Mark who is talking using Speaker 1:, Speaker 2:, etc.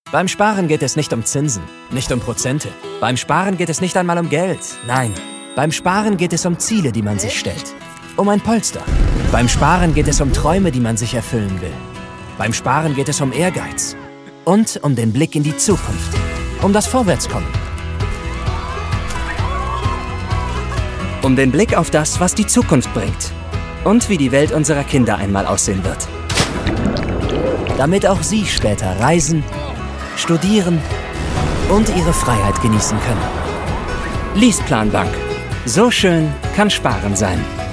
Speaker 1: Beim Sparen geht es nicht um Zinsen, nicht um Prozente. Beim Sparen geht es nicht einmal um Geld. Nein, beim Sparen geht es um Ziele, die man sich stellt. Um ein Polster. Beim Sparen geht es um Träume, die man sich erfüllen will. Beim Sparen geht es um Ehrgeiz. Und um den Blick in die Zukunft. Um das Vorwärtskommen.
Speaker 2: Um den Blick auf das, was die Zukunft bringt. Und wie die Welt unserer Kinder einmal aussehen wird.
Speaker 1: Damit auch Sie später reisen, studieren und Ihre Freiheit genießen können.
Speaker 2: Leaseplan Bank. So schön kann Sparen sein.